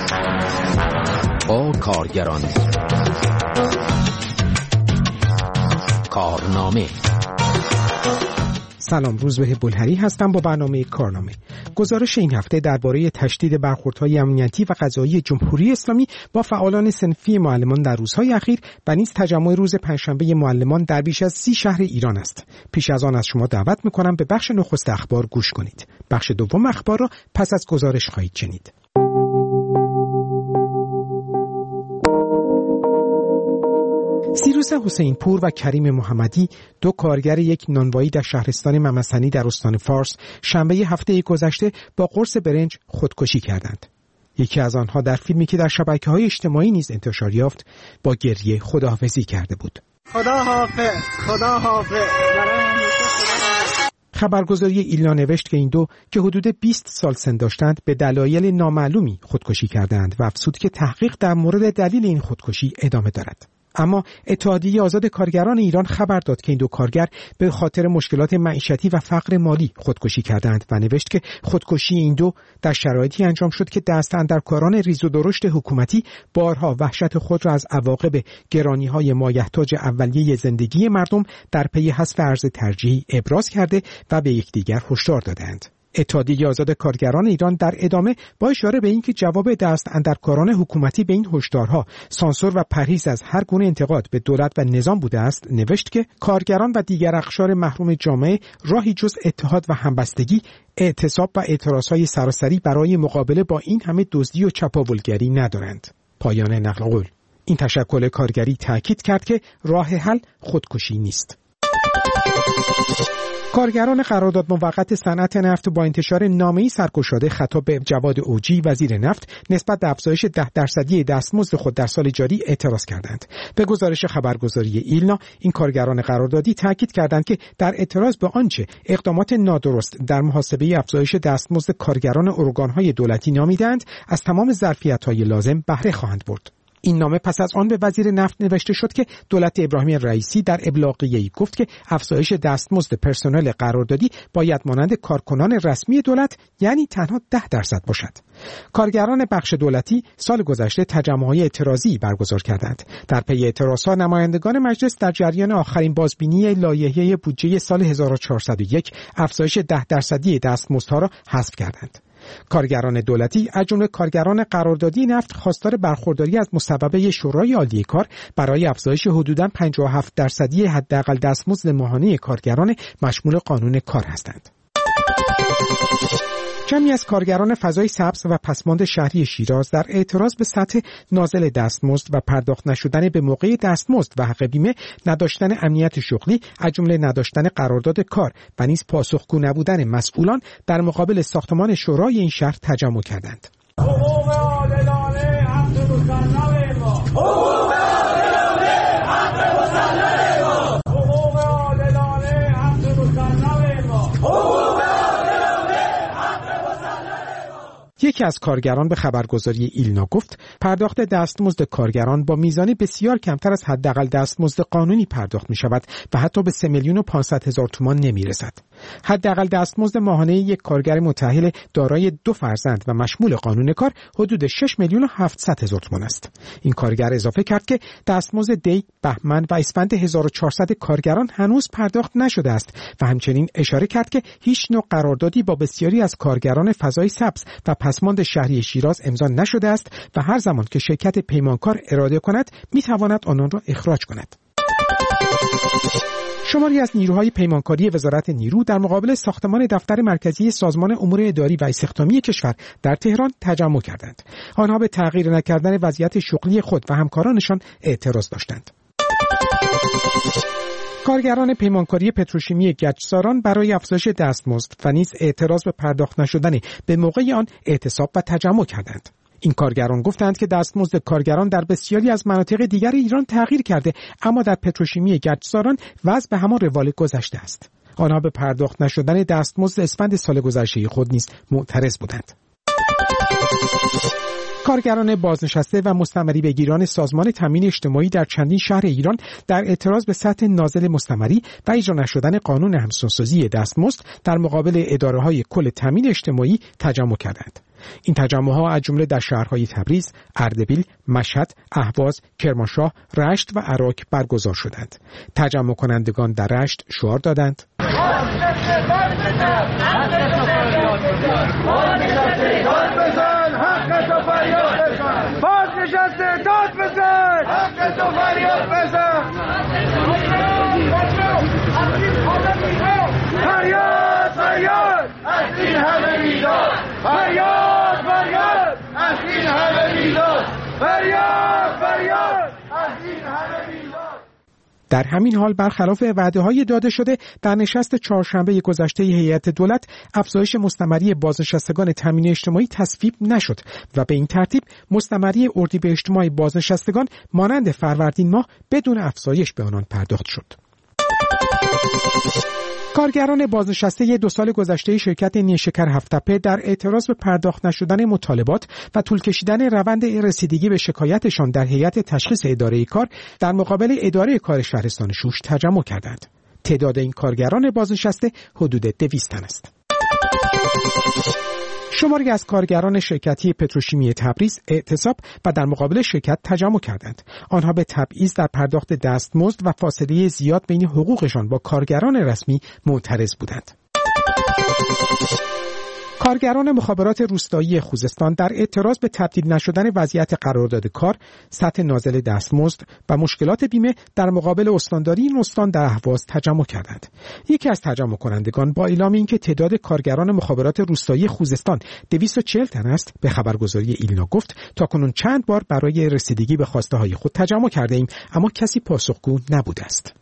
با کارگران کارنامه. سلام، روزبه بلهری هستم با برنامه کارنامه. گزارش این هفته درباره تشدید برخوردهای امنیتی و قضایی جمهوری اسلامی با فعالان صنفی معلمان در روزهای اخیر و نیز تجمع روز پنجشنبه معلمان در بیش از 30 شهر ایران است. پیش از آن از شما دعوت می‌کنم به بخش نخست اخبار گوش کنید. بخش دوم اخبار را پس از گزارش خواهید شنید. سیروس حسین پور و کریم محمدی، دو کارگر یک نانوایی در شهرستان ممسنی در استان فارس، شنبه هفته گذشته با قرص برنج خودکشی کردند. یکی از آنها در فیلمی که در شبکه‌های اجتماعی نیز انتشار یافت با گریه خداحافظی کرده بود. خدا حافظ، خدا حافظ. خبرگزاری ایلنا نوشت که این دو که حدود 20 سال سن داشتند به دلایل نامعلومی خودکشی کردند و افزود که تحقیق در مورد دلیل این خودکشی ادامه دارد. اما اتحادیه آزاد کارگران ایران خبر داد که این دو کارگر به خاطر مشکلات معیشتی و فقر مالی خودکشی کردند و نوشت که خودکشی این دو در شرایطی انجام شد که دست اندرکاران ریز و درشت حکومتی بارها وحشت خود را از عواقب گرانی‌های مایحتاج اولیه زندگی مردم در پی حذف ارز ترجیحی ابراز کرده و به یکدیگر هشدار دادند. اتحادیه آزاد کارگران ایران در ادامه با اشاره به اینکه جواب دست اندرکاران حکومتی به این هشدارها سانسور و پرهیز از هر گونه انتقاد به دولت و نظام بوده است، نوشت که کارگران و دیگر اقشار محروم جامعه راهی جز اتحاد و همبستگی، اعتصاب و اعتراضهای سراسری برای مقابله با این همه دزدی و چپاولگری ندارند. پایان نقل قول. این تشکل کارگری تاکید کرد که راه حل خودکشی نیست. کارگران قرارداد موقت صنعت نفت با انتشار نامه‌ای سرگشاده خطاب به جواد اوجی وزیر نفت نسبت به افزایش 10% دستمزد خود در سال جاری اعتراض کردند. به گزارش خبرگزاری ایلنا، این کارگران قراردادی تاکید کردند که در اعتراض به آنچه اقدامات نادرست در محاسبه افزایش دستمزد کارگران ارگان‌های دولتی نامیدند، از تمام ظرفیت‌های لازم بهره خواهند برد. این نامه پس از آن به وزیر نفت نوشته شد که دولت ابراهیم رئیسی در ابلاغیه‌ای گفت که افزایش دستمزد پرسنل قراردادی باید مانند کارکنان رسمی دولت، یعنی تنها 10% باشد. کارگران بخش دولتی سال گذشته تجمع‌های اعتراضی برگزار کردند. در پی اعتراضها نمایندگان مجلس در جریان آخرین بازبینی لایحه بودجه سال 1401 افزایش 10% دستمزدها را حذف کردند. کارگران دولتی از جمله کارگران قراردادی نفت خواستار برخورداری از مصوبه شورای عالی کار برای افزایش حدوداً 57% حداقل دستمزد ماهانه کارگران مشمول قانون کار هستند. جمعی از کارگران فضای سبز و پسماند شهری شیراز در اعتراض به سطح نازل دستمزد و پرداخت نشدن به موقع دستمزد و حق بیمه، نداشتن امنیت شغلی از جمله نداشتن قرارداد کار و نیز پاسخگو نبودن مسئولان در مقابل ساختمان شورای این شهر تجمع کردند. حقوق عادلانه حق مسلم ما، حقوق عادلانه حق مسلم ما، حقوق عادلانه حق مسلم ما، حقوق. یکی از کارگران به خبرگزاری ایلنا گفت پرداخت دستمزد کارگران با میزانی بسیار کمتر از حداقل دستمزد قانونی پرداخت می شود و حتی به 3,500,000 تومان نمی رسد. حداقل دستمزد ماهانه یک کارگر متأهل دارای 2 فرزند و مشمول قانون کار حدود 6,700,000 تومان است. این کارگر اضافه کرد که دستمزد دی، بهمن و اسفند 1400 کارگران هنوز پرداخت نشده است و همچنین اشاره کرد که هیچ نوع قراردادی با بسیاری از کارگران فضای سبز و پسماند شهری شیراز امضا نشده است و هر زمان که شرکت پیمانکار اراده کند میتواند آنان را اخراج کند. شماری از نیروهای پیمانکاری وزارت نیرو در مقابل ساختمان دفتر مرکزی سازمان امور اداری و استخدامی کشور در تهران تجمع کردند. آنها به تغییر نکردن وضعیت شغلی خود و همکارانشان اعتراض داشتند. کارگران پیمانکاری پتروشیمی گچساران برای افزایش دستمزد و نیز اعتراض به پرداخت نشدن به موقع آن اعتصاب و تجمع کردند. این کارگران گفتند که دستمزد کارگران در بسیاری از مناطق دیگر ایران تغییر کرده، اما در پتروشیمی گچساران وضع به همان روال گذشته است. آنها به پرداخت نشدن دستمزد اسفند سال گذشته خود نیز معترض بودند. کارگران بازنشسته و مستمری بگیران سازمان تامین اجتماعی در چندین شهر ایران در اعتراض به سطح نازل مستمری و اجرا نشدن قانون همسانسازی دستمزد در مقابل اداره‌های کل تامین اجتماعی تجمع کردند. این تجمع‌ها از جمله در شهرهای تبریز، اردبیل، مشهد، اهواز، کرمانشاه، رشت و عراق برگزار شدند. تجمع کنندگان در رشت شعار دادند: فریاد فریاد از این همه میداد، فریاد فریاد از این همه میداد، فریاد فریاد از این همه میداد. در همین حال برخلاف وعده‌های داده شده در نشست چهارشنبه گذشته هیئت دولت افزایش مستمری بازنشستگان تامین اجتماعی تصویب نشد و به این ترتیب مستمری اردیبهشت ماه بازنشستگان مانند فروردین ماه بدون افزایش به آنان پرداخت شد. کارگران بازنشسته 2 سال گذشته شرکت نیشکر هفت‌تپه در اعتراض به پرداخت نشدن مطالبات و طول کشیدن روند رسیدگی به شکایتشان در هیئت تشخیص اداره کار در مقابل اداره کار شهرستان شوش تجمع کردند. تعداد این کارگران بازنشسته حدود 200 تن است. شماری از کارگران شرکتی پتروشیمی تبریز اعتصاب و در مقابل شرکت تجمع کردند. آنها به تبعیض در پرداخت دستمزد و فاصله زیاد بین حقوقشان با کارگران رسمی معترض بودند. کارگران مخابرات روستایی خوزستان در اعتراض به تبدیل نشدن وضعیت قرارداد کار، سطح نازل دستمزد و مشکلات بیمه در مقابل استانداری این استان در اهواز تجمع کردند. یکی از تجمع کنندگان با اعلام اینکه تعداد کارگران مخابرات روستایی خوزستان 240 تن است، به خبرگزاری ایلنا گفت تاکنون چند بار برای رسیدگی به خواسته های خود تجمع کرده ایم، اما کسی پاسخگو نبوده است.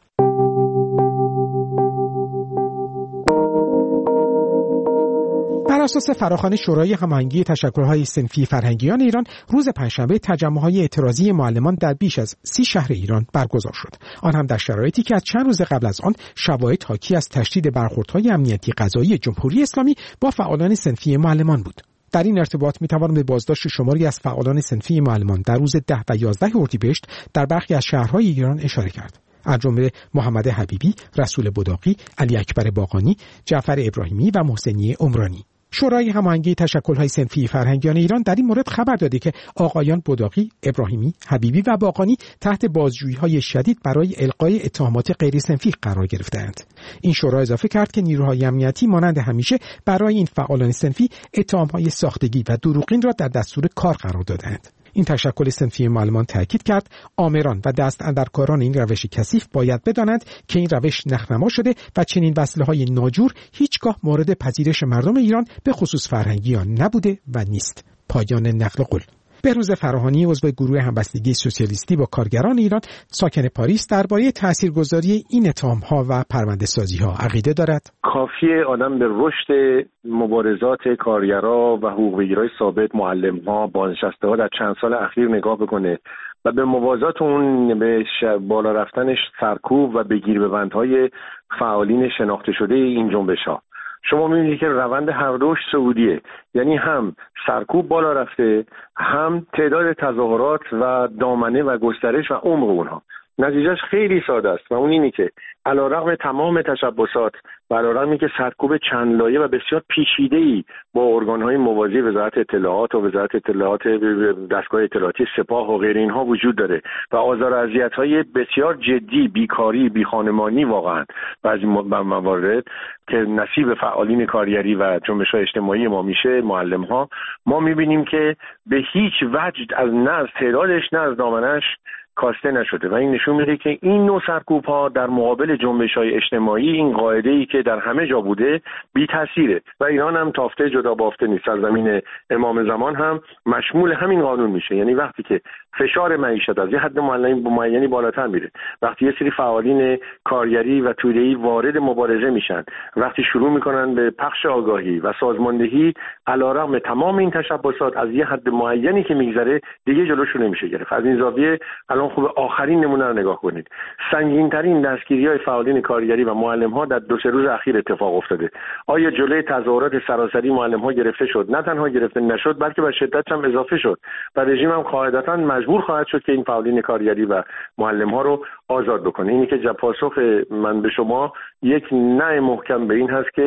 بر اساس فراخوان شورای هماهنگی تشکل‌های صنفی فرهنگیان ایران، روز پنجشنبه تجمع‌های اعتراضی معلمان در بیش از 30 شهر ایران برگزار شد. آن هم در شرایطی که از چند روز قبل از آن شواهد حاکی از تشدید برخوردهای امنیتی قضایی جمهوری اسلامی با فعالان صنفی معلمان بود. در این ارتباط می‌توان به بازداشت شماری از فعالان صنفی معلمان در روز 10 و 11 اردیبهشت در برخی از شهرهای ایران اشاره کرد. از جمله محمد حبیبی، رسول بداقی، علی اکبر باقانی، جعفر ابراهیمی و محسنی عمرانی. شورای هماهنگی تشکل‌های صنفی فرهنگیان ایران در این مورد خبر داده که آقایان بداقی، ابراهیمی، حبیبی و باقانی تحت بازجویی‌های شدید برای القای اتهامات غیر صنفی قرار گرفته‌اند. این شورا اضافه کرد که نیروهای امنیتی مانند همیشه برای این فعالان صنفی اتهام‌های ساختگی و دروغین را در دستور کار قرار داده‌اند. این تشکل صنفی معلمان تاکید کرد آمران و دست اندرکاران این روش کثیف باید بدانند که این روش نخنما شده و چنین وسیله‌های ناجور هیچگاه مورد پذیرش مردم ایران به خصوص فرهنگیان نبوده و نیست. پایان نقل قول. بهروز فراهانی عضو گروه همبستگی سوسیالیستی با کارگران ایران ساکن پاریس درباره تاثیرگذاری این اتهام‌ها و پرونده‌سازی‌ها عقیده دارد. کافیه آدم به رشد مبارزات کارگرا و حقوق بگیرای ثابت، معلم‌ها، بازنشسته‌ها در چند سال اخیر نگاه بکنه و به موازات اون به بالا رفتنش سرکوب و بگیر ببندهای فعالین شناخته شده این جنبش‌ها. شما می‌بینید که روند هر دوش سعودیه، یعنی هم سرکوب بالا رفته، هم تعداد تظاهرات و دامنه و گسترش و عمق اونها. نتیجهش خیلی ساده است و اون اینه که علیرغم تمام تشبسات و علیرغم اینکه سرکوب چند لایه و بسیار پیچیده‌ای با ارگان‌های موازی وزارت اطلاعات و وزارت اطلاعات، دستگاه اطلاعاتی سپاه و غیر اینها وجود داره و آزار و اذیت‌های بسیار جدی، بیکاری، بیخانمانی واقعا بعضی موارد که نصیب فعالین کارگری و جنبش‌های اجتماعی ما میشه، معلم‌ها، ما می‌بینیم که به هیچ وجه نه از تعدادش نه از دامنش کاسته نشده و این نشون میده که این نوع سرکوب‌ها در مقابل جنبش‌های اجتماعی، این قاعده‌ای که در همه جا بوده، بی تاثیره و ایران هم تافته جدا بافته نیست. سرزمین امام زمان هم مشمول همین قانون میشه. یعنی وقتی که فشار معیشت از یه حد معینی بالاتر میره، وقتی یه سری فعالین کارگری و توده‌ای وارد مبارزه میشن، وقتی شروع میکنن به پخش آگاهی و سازماندهی، علیرغم تمام این تشبسات از یه حد معینی که میگذره دیگه جلوشو نمیشه گرفت. از این زاویه الان خوب آخرین نمونه رو نگاه کنید. سنگین‌ترین دستگیری‌های فعالین کارگری و معلم‌ها در 2-3 روز اخیر اتفاق افتاده. آیا جلوی تظاهرات سراسری معلم‌ها گرفته شد؟ نه تنها گرفته نشد، بلکه به شدت هم اضافه شد و رژیم هم قاعدتاً مجبور خواهد شد که این فعالین کارگری و معلم‌ها رو آزاد بکنه. اینی که پاسخ من به شما یک نه محکم به این هست که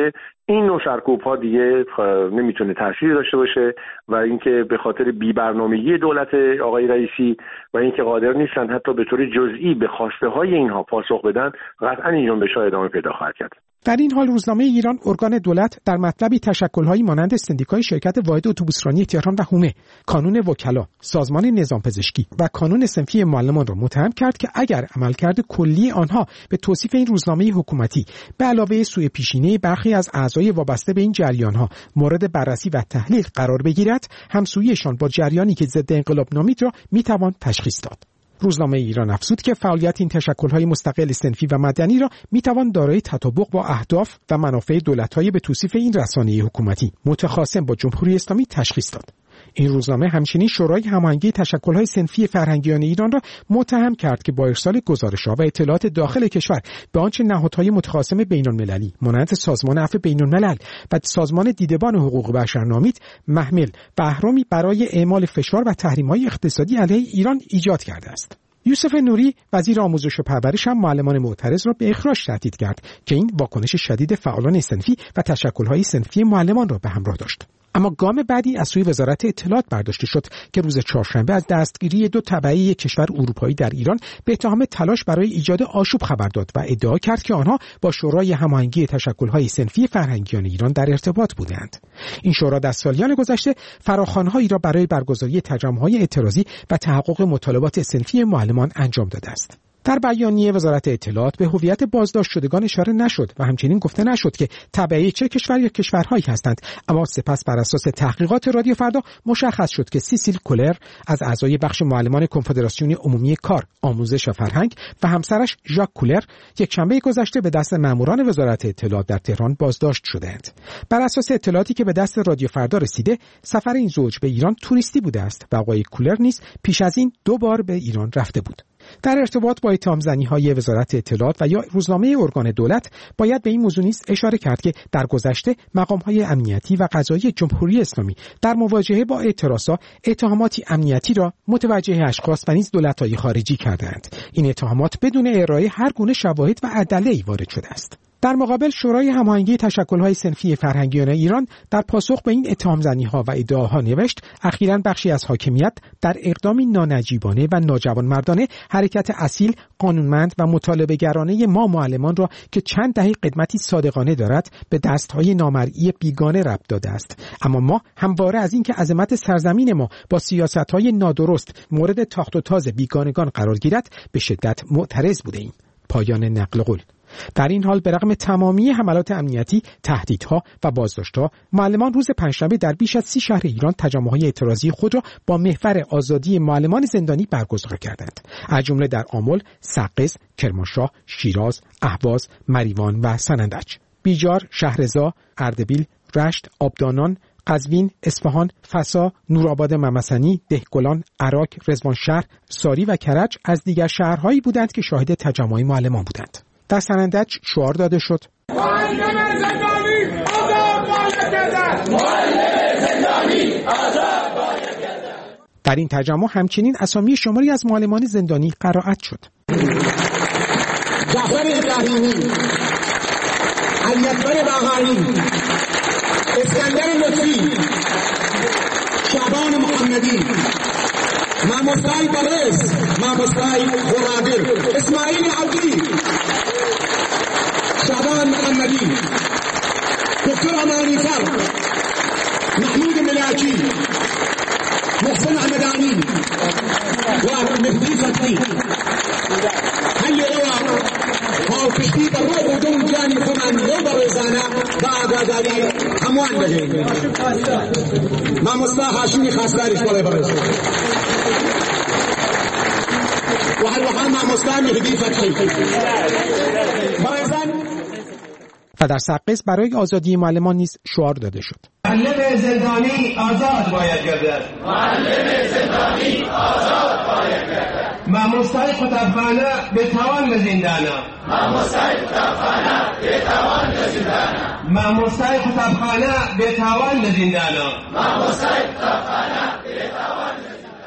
این نوع سرکوب‌ها دیگه نمیتونه تأثیری داشته باشه و اینکه به خاطر بی‌برنامگی دولت آقای رئیسی و اینکه قادر نیستن حتی به طور جزئی به خواسته‌های اینها پاسخ بدن، قطعاً این جنبش‌ها ادامه پیدا خواهد کرد. در این حال روزنامه ایران ارگان دولت در مطلبی تشکل‌هایی مانند سندیکای شرکت واحد اتوبوسرانی تهران و هومه، کانون وکلا، سازمان نظام پزشکی و کانون صنفی معلمان را متهم کرد که اگر عملکرد کلی آنها به توصیف این روزنامه حکومتی به علاوه سوء پیشینه برخی از اعضای وابسته به این جریان‌ها مورد بررسی و تحلیل قرار بگیرد، همسوییشان با جریانی که ضد انقلاب نامید را میتوان تشخیص داد. روزنامه ایران افزود که فعالیت این تشکل‌های مستقل صنفی و مدنی را میتوان دارای تطابق با اهداف و منافع دولت‌های به توصیف این رسانه حکومتی متخاصم با جمهوری اسلامی تشخیص داد. این روزنامه همچنین شورای هماهنگی تشکل‌های صنفی فرهنگیان ایران را متهم کرد که با ارسال گزارش‌ها و اطلاعات داخل کشور به آنچه نهادهای متخاصم بین‌المللی مانند سازمان عفو بین‌الملل و سازمان دیدبان حقوق بشر نامید، محمل و اهرامی برای اعمال فشار و تحریم‌های اقتصادی علیه ایران ایجاد کرده است. یوسف نوری وزیر آموزش و پرورش هم معلمان معترض را به اخراج تهدید کرد که این واکنش شدید فعالان صنفی و تشکل‌های صنفی معلمان را به همراه داشت. اما گام بعدی از سوی وزارت اطلاعات برداشته شد که روز چهارشنبه از دستگیری 2 تبعه کشور اروپایی در ایران به اتهام تلاش برای ایجاد آشوب خبر داد و ادعا کرد که آنها با شورای هماهنگی تشکل‌های صنفی فرهنگیان ایران در ارتباط بودند. این شورا در سالیان گذشته فراخوان‌هایی را برای برگزاری تجمع‌های اعتراضی و تحقق مطالبات صنفی معلمان انجام داده است. در بیانیه وزارت اطلاعات به هویت بازداشت شدگان اشاره نشد و همچنین گفته نشد که تبعه چه کشور یا کشورهایی هستند، اما سپس بر اساس تحقیقات رادیو فردا مشخص شد که سیسیل کولر از اعضای بخش معلمان کنفدراسیون عمومی کار، آموزش و فرهنگ و همسرش ژاک کولر یکشنبه گذشته به دست ماموران وزارت اطلاعات در تهران بازداشت شدند. بر اساس اطلاعاتی که به دست رادیو فردا رسیده، سفر این زوج به ایران توریستی بوده است و آقای کولر نیز پیش از این 2 بار به ایران رفته بود. در ارتباط با اتهام‌زنی‌های وزارت اطلاعات و یا روزنامه ارگان دولت باید به این موضوع نیز اشاره کرد که در گذشته مقام‌های امنیتی و قضایی جمهوری اسلامی در مواجهه با اعتراضات اتهاماتی امنیتی را متوجه اشخاص و نیز دولت‌های خارجی کردند. این اتهامات بدون ارائه هر گونه شواهد و ادله‌ای وارد شده است. در مقابل شورای هماهنگی تشکل‌های صنفی فرهنگیان ایران در پاسخ به این اتهام‌زنی‌ها و ادعاها نوشت اخیراً بخشی از حاکمیت در اقدامی نانجیبانه و ناجوانمردانه حرکت اصیل، قانونمند و مطالبه‌گرانه ما معلمان را که چند دهه قدمتی صادقانه دارد به دست‌های نامرئی بیگانه ربط داده است. اما ما همواره از اینکه عظمت سرزمین ما با سیاست‌های نادرست مورد تاخت و تاز بیگانگان قرار گیرد به شدت معترض بودیم. پایان نقل قول. در این حال به رغم تمامی حملات امنیتی، تهدیدها و بازداشت‌ها، معلمان روز پنجشنبه در بیش از 30 شهر ایران تجمع‌های اعتراضی خود را با محور آزادی معلمان زندانی برگزار کردند. از جمله در آمل، سقز، کرمانشاه، شیراز، اهواز، مریوان و سنندج. بیجار، شهرضا، اردبیل، رشت، آبدانان، قزوین، اصفهان، فسا، نورآباد ممسنی، دهگلان، عراق، رضوانشهر، ساری و کرج از دیگر شهرهایی بودند که شاهد تجمع معلمان بودند. در سنندج شعار داده شد: معلم زندانی آزاد باید گردد. معلم زندانی آزاد باید گردد. در این تجمع همچنین اسامی شماری از معلمان زندانی قرائت شد. جعفر ابراهیمی، علی‌اکبر باقری، اسکندر لطفی، شعبان محمدی، ماموستای برس، ماموستای خورادر، اسماعیل عبدی، شعبان محمدی، دکتر امانی‌فر، محمود ملاکی، محسن حمدانی و مهدی فتحی هل روا پاکشتی در رو بودون جانی خونن رو برزانه با آگاداری هموان بگیم ماموستا هاشمی خاصدارش بالای برز و هر وحال ماموستا مهدی فتحی برزان. و در سقز برای آزادی معلمان نیز شعار داده شد: معلم زندانی آزاد باید گردد. معلم زندانی آزاد باید گردد. ماموستای خطبخانه به توان به زندانه. ماموستای خطبخانه به توان به زندانه. ماموستای خطبخانه به توان به زندانه. ماموستای خطبخانه به توان به زندانه.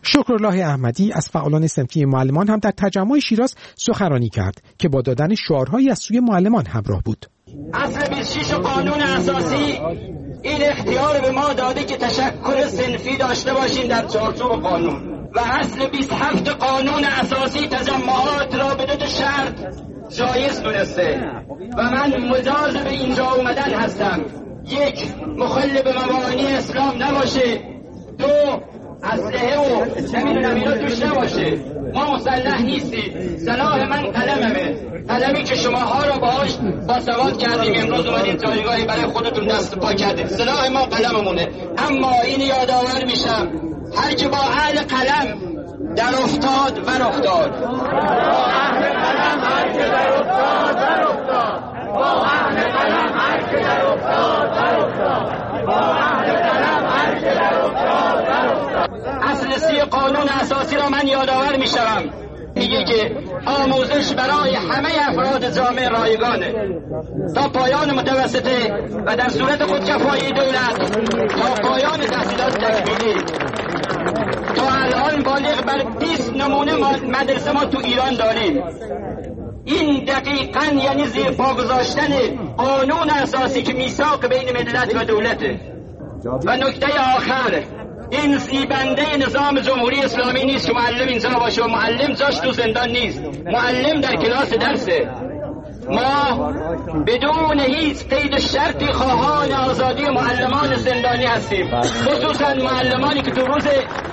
شکرالله احمدی از فعالان صنفی معلمان هم در تجمع شیراز سخنرانی کرد که با دادن شعارهایی از سوی معلمان همراه بود. اصل 26 قانون اساسی این اختیار به ما داده که تشکل صنفی داشته باشیم در چارچوب قانون و اصل 27 قانون اساسی تجمعات را به 2 شرط جایز دونسته و من مجاز به اینجا اومدن هستم. 1 مخل به مبانی اسلام نباشه، 2 اسلحه و نمیدونم اینا توش نباشه. ما مسلح نیستیم، سلاح من قلممه، قلمی که شماها را باهاش باسواد کردیم، امروز اومدین جایگاهی برای خودتون دست پا کردید. سلاح ما قلممونه. اما این یادآور میشم هر که با اهل قلم در افتاد ور افتاد، با اهل قلم هر که در افتاد ور افتاد، با اهل قلم هر که در افتاد ور افتاد، با اهل قلم هر که در افتاد ور افتاد. اصل 30 قانون اساسی را من یادآور میشم، میگه که آموزش برای همه افراد جامعه رایگانه تا پایان متوسطه و در صورت خودکفایی دولت تا پایان تحصیلات تکمیلی. تا الان بالغ بر 20 نمونه مدرسه ما تو ایران داریم. این دقیقاً یعنی زیر پا گذاشتن قانون اساسی که میثاق بین ملت و دولته. و نکته آخر، این زیبنده نظام جمهوری اسلامی نیست که معلم اینجا باشه و معلم جاش تو زندان نیست. معلم در کلاس درسه. ما بدون هیچ قید شرطی خواهان آزادی معلمان زندانی هستیم، خصوصا معلمانی که تو روز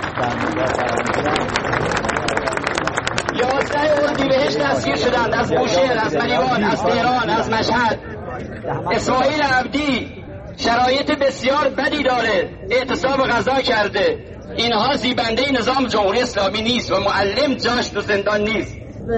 11 اردیبهشت دستگیر شدند، از بوشهر، از ملیوان، از تهران، از مشهد. اسماعیل عبدی شرایط بسیار بدی داره، اعتصاب غذا کرده. اینها زیبنده نظام جمهوری اسلامی نیست و معلم جاش تو زندان نیست.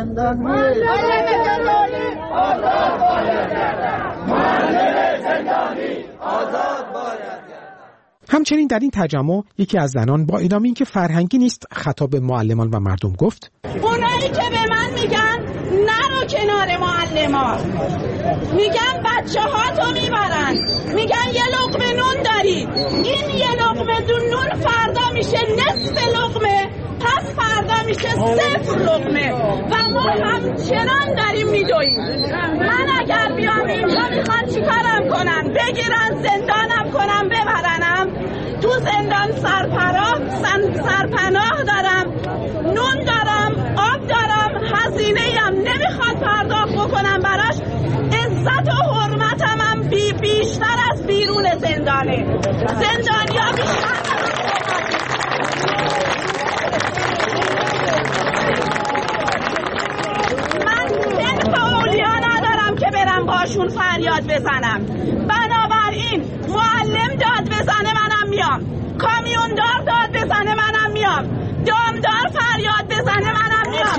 همچنین در این تجمع یکی از زنان با ادامه اینکه فرهنگی نیست خطاب به معلمان و مردم گفت: اونایی که به من میگن نرو کنار معلمان، میگن بچه ها تو میبرن، میگن یه لقمه نون داری، این یه لقمه نون فردا میشه نصف لقمه، پس فردا میشه 0 لقمه و ما همچنان داریم میدویم. من اگر بیام اینجا میخوان چیکارم کنن؟ بگیرن زندانم کنم ببرنم؟ تو زندان سرپناه دارم، نون دارم، آب دارم، هزینه هم نمیخواد پرداخت بکنم براش. عزت و حرمتم هم بیشتر از بیرون زندانه. زندانیا بیشتر باشون فریاد بزنم. بنابراین معلم داد بزنه منم میام، کامیوندار داد بزنه منم میام، دامدار فریاد بزنه منم میام.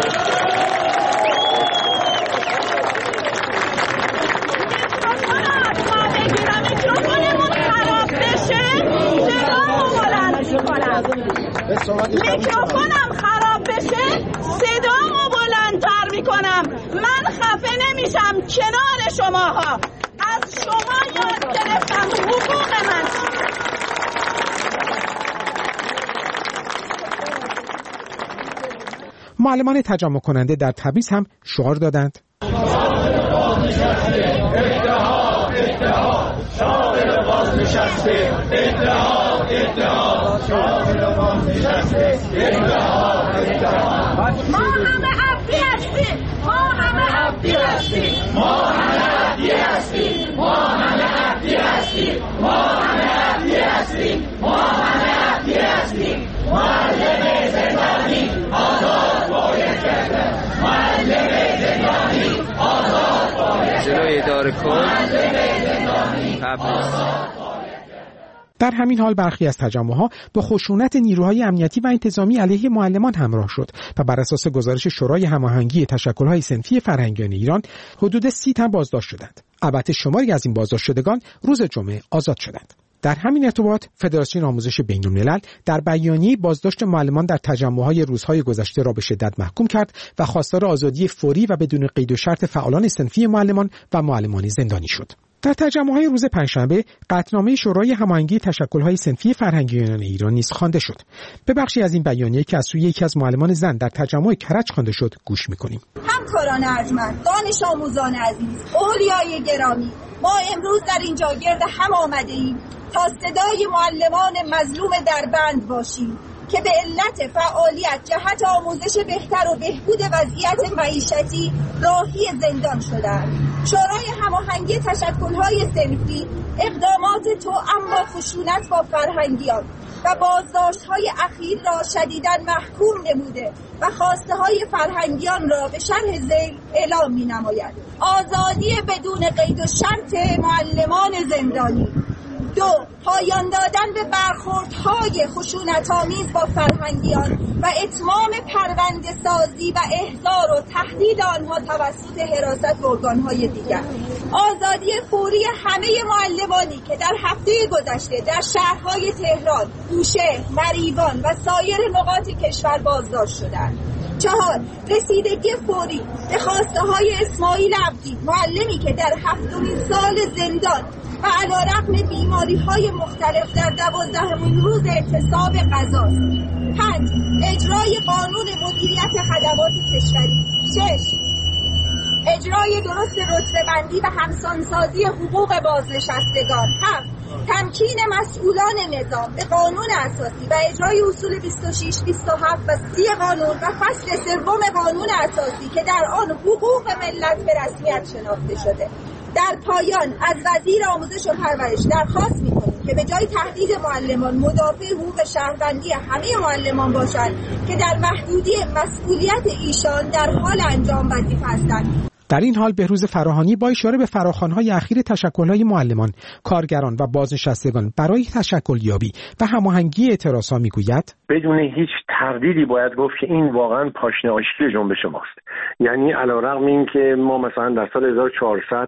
میکروفونمون خراب بشه صدامو بلند میکنم، میکروفونم خراب بشه صدامو بلندتر میکنم. من خفه نمیشم کنار شماها، از شما یاد گرفتم حقوق من. معلمان تجمع کننده در تبریز هم شعار دادند: ما همه عبدی هستیم، ما همه عبدی هستیم، ما همه عبدی هستیم، ما همه عبدی هستیم، ما همه عبدی هستیم، ما همه عبدی هستیم. معلم زندانی آزاد باید گردد، معلم زندانی آزاد باید گردد، جلوی اداره کل در همین حال برخی از تجمع‌ها با خشونت نیروهای امنیتی و انتظامی علیه معلمان همراه شد و بر اساس گزارش شورای هماهنگی تشکل‌های صنفی فرهنگیان ایران حدود 30 تن بازداشت شدند. البته شماری از این بازداشت شدگان روز جمعه آزاد شدند. در همین ارتباط فدراسیون آموزش بین‌الملل در بیانیه بازداشت معلمان در تجمع‌های روزهای گذشته را به شدت محکوم کرد و خواستار آزادی فوری و بدون قید و شرط فعالان صنفی معلمان و معلمان زندانی شد. در تجمع‌های روز پنجشنبه قطعنامه شورای هماهنگی تشکل‌های صنفی فرهنگیان ایران نیز خوانده شد. به بخشی از این بیانیه که از سوی یکی از معلمان زن در تجمع کرج خوانده شد گوش می‌کنیم. همکاران ارجمند، دانش آموزان عزیز، اولیای گرامی، ما امروز در اینجا گرد هم آمده‌ایم تا صدای معلمان مظلوم در بند باشیم که به علت فعالیت جهت آموزش بهتر و بهبود وضعیت معیشتی راهی زندان شدند. شورای هماهنگی تشکل‌های صنفی اقدامات توأم با خشونت با فرهنگیان و بازداشت‌های اخیر را شدیداً محکوم نموده و خواسته‌های فرهنگیان را به شرح ذیل اعلام می‌نماید. آزادی بدون قید و شرط معلمان زندانی. 2. پایان دادن به برخوردهای خشونت‌آمیز با فرهنگیان و اتمام پرونده سازی و احضار و تهدید آنها توسط حراست و ارگان‌های دیگر. آزادی فوری همه معلمانی که در هفته گذشته در شهرهای تهران، بوشهر، نریوان و سایر نقاط کشور بازداشت شدند. 4. رسیدگی فوری به خواسته‌های اسماعیل عبدی، معلمی که در 7مین سال زندان و علیرغم بیماری‌های مختلف در 12مین روز اعتصاب غذاست. 5. اجرای قانون مدیریت خدمات کشوری. 6. اجرای درست رتبه‌بندی و همسانسازی حقوق بازنشستگان. 7. تمکین مسئولان نظام به قانون اساسی و اجرای اصول 26, 27 و 30 قانون و فصل 3 قانون اساسی که در آن حقوق ملت به رسمیت شناخته شده. در پایان از وزیر آموزش و پرورش درخواست می‌کنیم که به جای تهدید معلمان مدافع حقوق شهروندی همه معلمان باشند که در محدودی مسئولیت ایشان در حال انجام وظیفه هستند. در این حال بهروز فراهانی با اشاره به فراخوان‌های اخیر تشکل‌های معلمان، کارگران و بازنشستگان برای تشکلیابی و هماهنگی اعتراض‌ها می‌گوید بدون هیچ تردیدی باید گفت که این واقعاً پاشنه آشتی جنبش ماست. یعنی علیرغم اینکه ما مثلا در سال 1400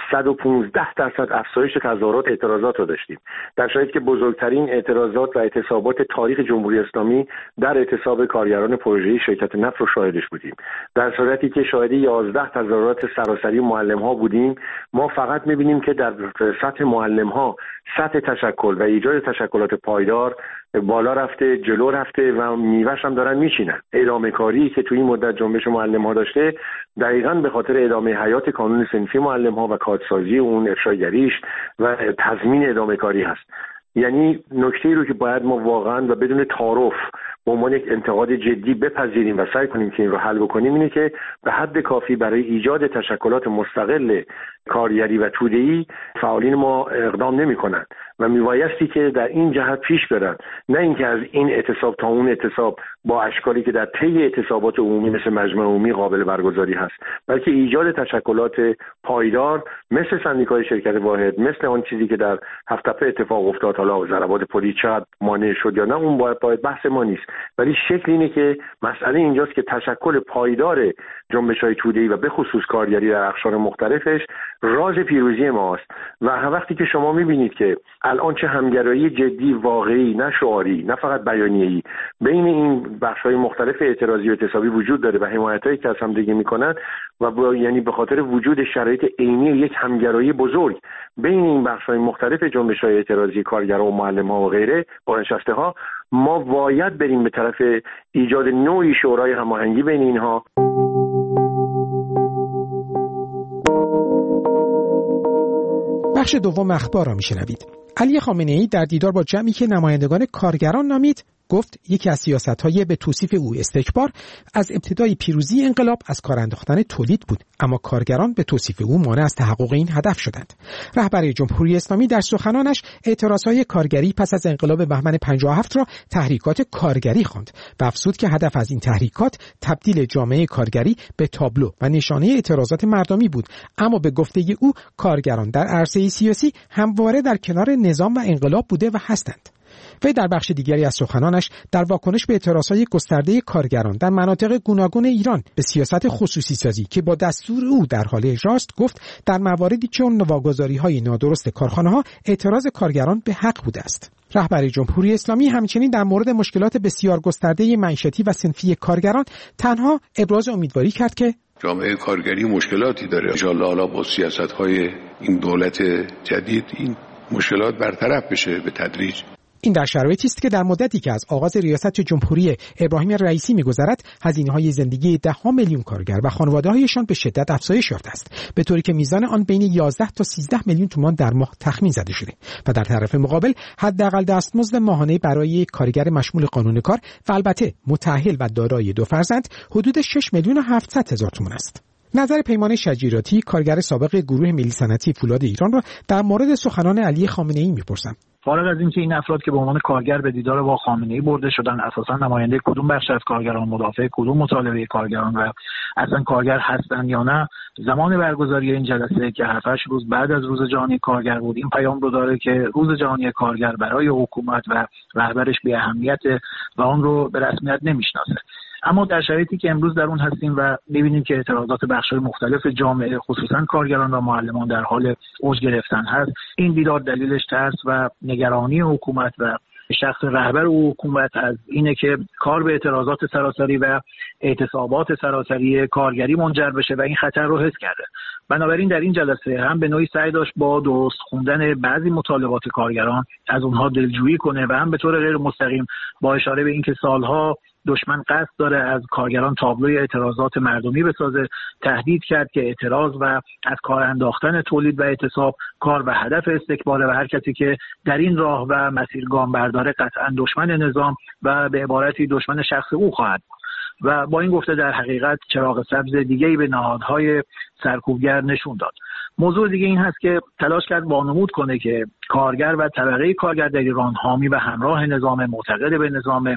115% افزایش تظاهرات اعتراضات رو داشتیم، در شرایطی که بزرگترین اعتراضات و اعتصابات تاریخ جمهوری اسلامی در اعتصاب کارگران پروژه‌ای شرکت نفت رو شاهدش بودیم، در صورتی که شاهد 11 تظاهرات سراسری معلم‌ها بودیم، ما فقط می‌بینیم که در سطح معلم‌ها سطح تشکل و ایجاد تشکلات پایدار بالا رفته، جلو رفته و میوه‌ش هم دارن میچینن. ادامه کاری که توی این مدت جنبش معلم‌ها داشته دقیقاً به خاطر ادامه حیات کانون صنفی معلم‌ها و کادسازی اون افشاگریش و تضمین ادامه کاری هست. یعنی نکته‌ای رو که باید ما واقعاً و بدون تعارف به عنوان یک انتقاد جدی بپذیریم و سعی کنیم که این رو حل بکنیم اینه که به حد کافی برای ایجاد تشکلات مستقل کارگری و توده‌ای فعالین ما اقدام نمی‌کنند و میبایستی که در این جهت پیش برن، نه اینکه از این اعتصاب تا اون اعتصاب با اشکالی که در طی اعتصابات عمومی مثل مجمع عمومی قابل برگزاری هست، بلکه ایجاد تشکلات پایدار مثل سندیکای شرکت واحد، مثل اون چیزی که در هفت‌تپه اتفاق افتاد، حالا ضربات پلیس شاید مانع شد یا نه، اون باید بحث ما نیست، ولی شکل اینه که مسئله اینجاست که تشکل پایدار جنبش‌های توده‌ای و به خصوص کارگری در اقشار مختلفش راز پیروزی ماست. و وقتی که شما می‌بینید که الان چه همگرایی جدی واقعی، نه شعاری، نه فقط بیانیه‌ای، بین این بخش‌های مختلف اعتراضی و اعتصابی وجود داره و حمایتایی که از هم دیگه می‌کنن و یعنی به خاطر وجود شرایط عینی یک همگرایی بزرگ بین این بخش‌های مختلف جنبش‌های اعتراضی کارگران و معلم‌ها و غیره بازنشسته‌ها، ما باید بریم به طرف ایجاد نوعی شورای هماهنگی بین اینها. بخش دوم اخبار را میشنوید. علی خامنه‌ای در دیدار با جمعی که نمایندگان کارگران نامید گفت یکی از سیاست‌های به توصیف او استکبار از ابتدای پیروزی انقلاب از کار انداختن تولید بود، اما کارگران به توصیف او مانع از تحقق این هدف شدند. رهبر جمهوری اسلامی در سخنانش اعتراضهای کارگری پس از انقلاب بهمن 57 را تحریکات کارگری خواند و افزود که هدف از این تحریکات تبدیل جامعه کارگری به تابلو و نشانه اعتراضات مردمی بود، اما به گفته او کارگران در عرصه سیاسی همواره در کنار نظام و انقلاب بوده و هستند. وی در بخش دیگری از سخنانش در واکنش به اعتراضهای گسترده کارگران در مناطق گوناگون ایران به سیاست خصوصی سازی که با دستور او در حال اجراست گفت در مواردی چون نواگذاری‌های نادرست کارخانه‌ها اعتراض کارگران به حق بوده است. رهبر جمهوری اسلامی همچنین در مورد مشکلات بسیار گسترده معیشتی و صنفی کارگران تنها ابراز امیدواری کرد که جامعه کارگری مشکلاتی داره. انشالله حالا با سیاست‌های این دولت جدید این مشکلات برطرف بشه به تدریج. این در شرایطی است که در مدتی که از آغاز ریاست جمهوری ابراهیم رئیسی می‌گذرد، هزینه‌های زندگی ده‌ها میلیون کارگر و خانواده‌هایشان به شدت افزایش یافته است، به طوری که میزان آن بین 11 تا 13 میلیون تومان در ماه تخمین زده شده و در طرف مقابل حداقل دستمزد ماهانه برای کارگر مشمول قانون کار و البته متأهل و دارای 2 فرزند حدود 6 میلیون و 700 هزار تومان است. نظر پیمان شجیراتی، کارگر سابق گروه ملی صنعتی فولاد ایران را در مورد سخنان علی خامنه‌ای می‌پرسم. فارغ از اینکه این افراد که به عنوان کارگر به دیدار با خامنه‌ای برده شدن، اساساً نماینده کدوم بخش از کارگران، مدافع کدوم مطالبه کارگران و اصلا کارگر هستن یا نه، زمان برگزاری این جلسه که 7-8 روز بعد از روز جهانی کارگر بود، این پیام رو داره که روز جهانی کارگر برای حکومت و رهبرش بی اهمیت و اون رو به رسمیت نمیشناسه. اما در شرایطی که امروز در اون هستیم و می‌بینیم که اعتراضات بخش‌های مختلف جامعه، خصوصاً کارگران و معلمان، در حال اوج گرفتن هست، این بیدار دلیلش ترس و نگرانی حکومت و شخص رهبر حکومت از اینه که کار به اعتراضات سراسری و اعتصابات سراسری کارگری منجر بشه و این خطر رو حس کرده. بنابراین در این جلسه هم به نوعی سعی داشت با درست خوندن بعضی مطالبات کارگران از اونها دلجویی کنه و هم به طور غیر مستقیم با اشاره به اینکه سالها دشمن قصد داره از کارگران تابلوی اعتراضات مردمی بسازه، تهدید کرد که اعتراض و از کار انداختن تولید و اعتصاب کار و هدف استکباره و هر کسی که در این راه و مسیر گام برداره قطعا دشمن نظام و به عبارتی دشمن شخص او خواهد بود. و با این گفته در حقیقت چراغ سبز دیگه‌ای به نهادهای سرکوبگر نشون داد. موضوع دیگه این هست که تلاش کرد وانمود کنه که کارگر و طبقه کارگر در ایران حامی و همراه نظام، معتقد به نظام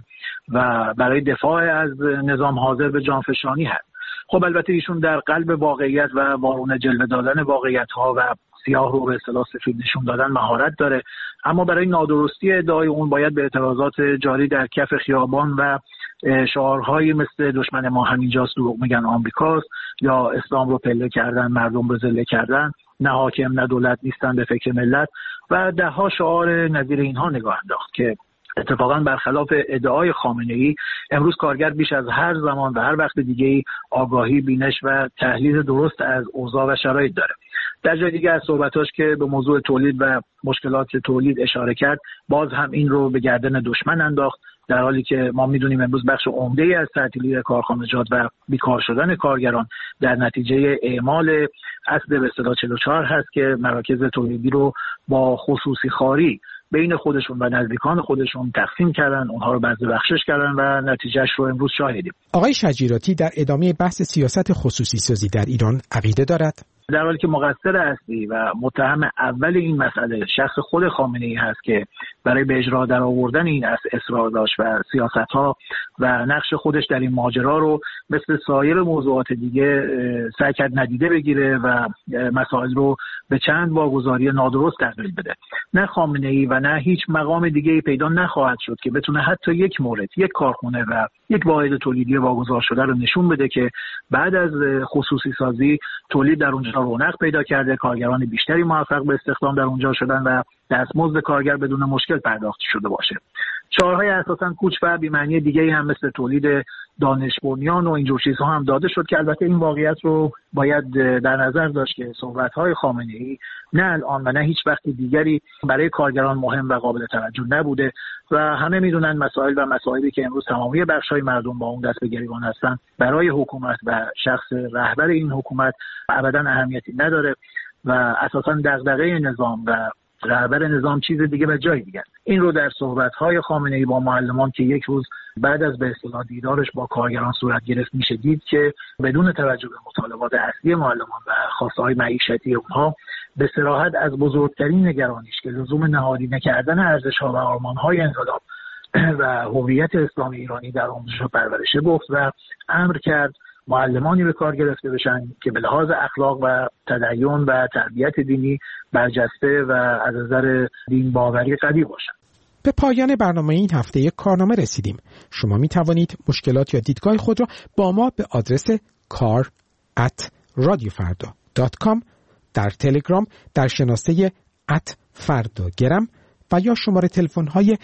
و برای دفاع از نظام حاضر به جانفشانی هست. خب البته ایشون در قلب واقعیت و وارونه جلوه دادن واقعیت‌ها و سیاه رو به اصطلاح سفید نشون دادن مهارت داره، اما برای نادرستی ادعای اون باید به اعتراضات جاری در کف خیابان و شعارهایی مثل دشمن ما همینجاست، دروغ میگن آمریکاست، یا اسلام رو پله کردن، مردم رو ذله کردن، نه حاکم نه دولت نیستن به فکر ملت و ده‌ها شعار نظیر اینها نگاه انداخت که اتفاقا برخلاف ادعای خامنه‌ای امروز کارگر بیش از هر زمان و هر وقت دیگه‌ای آگاهی، بینش و تحلیل درست از اوضاع و شرایط داره. در جای دیگه از صحبتاش که به موضوع تولید و مشکلات تولید اشاره کرد، باز هم این رو به گردن دشمن انداخت، در حالی که ما میدونیم امروز بخش عمده‌ای از تعطیلی کارخانجات و بیکار شدن کارگران در نتیجه اعمال اصل به اصطلاح 44 هست که مراکز تولیدی رو با خصوصی خواری بین خودشون و نزدیکان خودشون تقسیم کردن، اونها رو بخشش کردن و نتیجهش رو امروز شاهدیم. آقای شجیراتی در ادامه بحث سیاست خصوصی سازی در ایران عقیده دارد؟ در حالی که مقصر اصلی و متهم اول این مسئله شخص خود خامنه‌ای هست که برای به اجرا در آوردن این اصرار داشت و سیاست‌ها و نقش خودش در این ماجرا رو مثل سایر موضوعات دیگه سعی کرد ندیده بگیره و مسائل رو به چند واگذاری نادرست تقلیل بده. نه خامنه‌ای و نه هیچ مقام دیگه‌ای پیدا نخواهد شد که بتونه حتی یک مورد، یک کارخونه و یک واحد تولیدی واگذار شده رو نشون بده که بعد از خصوصی سازی تولید در اونجا رونق پیدا کرده، کارگران بیشتری موفق به استخدام در اونجا شدن و دستمزد کارگر بدون مشکل پرداخت شده باشه. چهارهای اساساً کوچ و بی‌معنی دیگه‌ای هم مثل تولید دانش بنیان و اینجور چیزها هم داده شد که البته این واقعیت رو باید در نظر داشت که صحبت‌های خامنه‌ای نه الان و نه هیچ وقت دیگری برای کارگران مهم و قابل توجه نبوده و همه میدونن مسائل و مسائلی که امروز تمامی بخش‌های مردم با اون دست به گریبان هستن برای حکومت و شخص رهبر این حکومت ابداً اهمیتی نداره و اساساً دغدغه نظام و رهبر نظام چیز دیگه به جای دیگه. این رو در صحبت‌های خامنه‌ای با معلمان که یک روز بعد از به اصطلاح دیدارش با کارگران صورت گرفت میشه دید که بدون توجه به مطالبات اصلی معلمان و خواسته‌های معیشتی اونها به صراحت از بزرگترین نگرانیش که لزوم نهادینه کردن ارزش‌ها و آرمان‌های انقلاب و هویت اسلامی ایرانی در آموزش و پرورش گفت و امر کرد معلمانی به کار گرفته بشن که به لحاظ اخلاق و تدین و تربیت دینی برجسته و از نظر دین باوری قوی باشن. به پایان برنامه این هفته یک کارنامه رسیدیم. شما می توانید مشکلات یا دیدگاه خود را با ما به آدرس kar@radiofarda.com در تلگرام در شناسه @fardagram و یا شماره تلفن های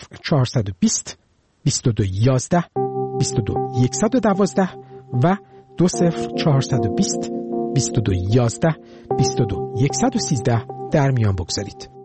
20420 2211 22112 و 20 22 11 22 113 در میان بگذارید.